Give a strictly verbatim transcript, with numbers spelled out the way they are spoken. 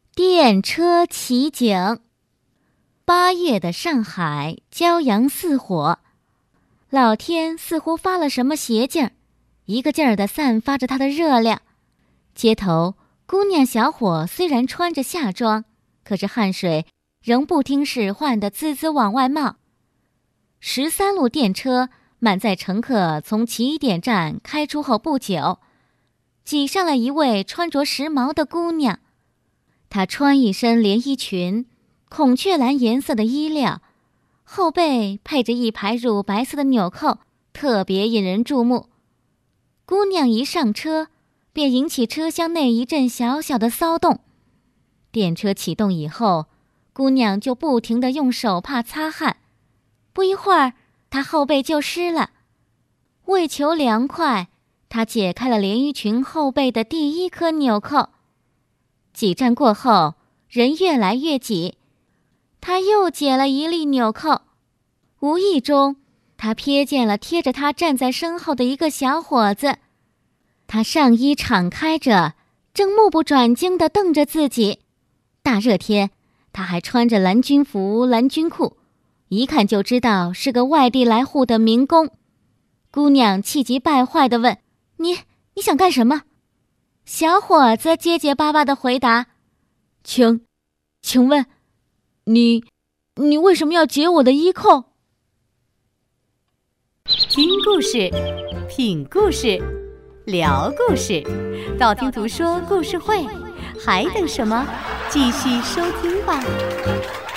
电车奇景。八月的上海骄阳似火，老天似乎发了什么邪劲儿，一个劲儿地散发着它的热量。街头姑娘小伙虽然穿着夏装，可是汗水仍不听使唤地滋滋往外冒。十三路电车满载乘客从起点站开出后不久，挤上了一位穿着时髦的姑娘。她穿一身连衣裙，孔雀蓝颜色的衣料，后背配着一排乳白色的纽扣，特别引人注目。姑娘一上车，便引起车厢内一阵小小的骚动。电车启动以后，姑娘就不停地用手帕擦汗，不一会儿，她后背就湿了。为求凉快，她解开了连衣裙后背的第一颗纽扣。几站过后，人越来越挤，她又解了一粒纽扣。无意中，她瞥见了贴着她站在身后的一个小伙子，他上衣敞开着，正目不转睛地瞪着自己。大热天，他还穿着蓝军服、蓝军裤，一看就知道是个外地来沪的民工。姑娘气急败坏地问：“你你想干什么？”小伙子结结巴巴地回答：“请，请问，你，你为什么要解我的衣扣？” 听故事，品故事，聊故事，道听途说故事会，还等什么？继续收听吧。